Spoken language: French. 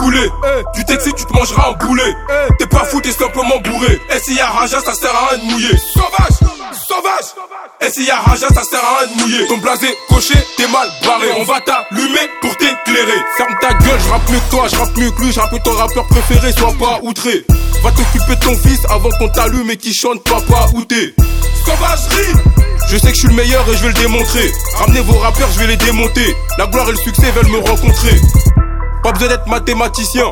boulet. Tu t'excites, tu te mangeras un boulet. T'es pas fou, t'es simplement bourré. SIA Raja, ça sert à rien de mouiller. Sauvage, sauvage. SIA Raja, ça sert à rien de mouiller. Ton blasé coché, t'es mal barré. On va t'allumer pour t'éclairer. Ferme ta gueule, je rappe mieux que toi, je rappe mieux que lui, je rappe ton rappeur préféré, sois pas outré. Va t'occuper de ton fils avant qu'on t'allume et qu'il chante papa où t'es. Sauvagerie. Je sais que je suis le meilleur et je vais le démontrer. Ramenez vos rappeurs, je vais les démonter. La gloire et le succès veulent me rencontrer. Pas besoin d'être mathématicien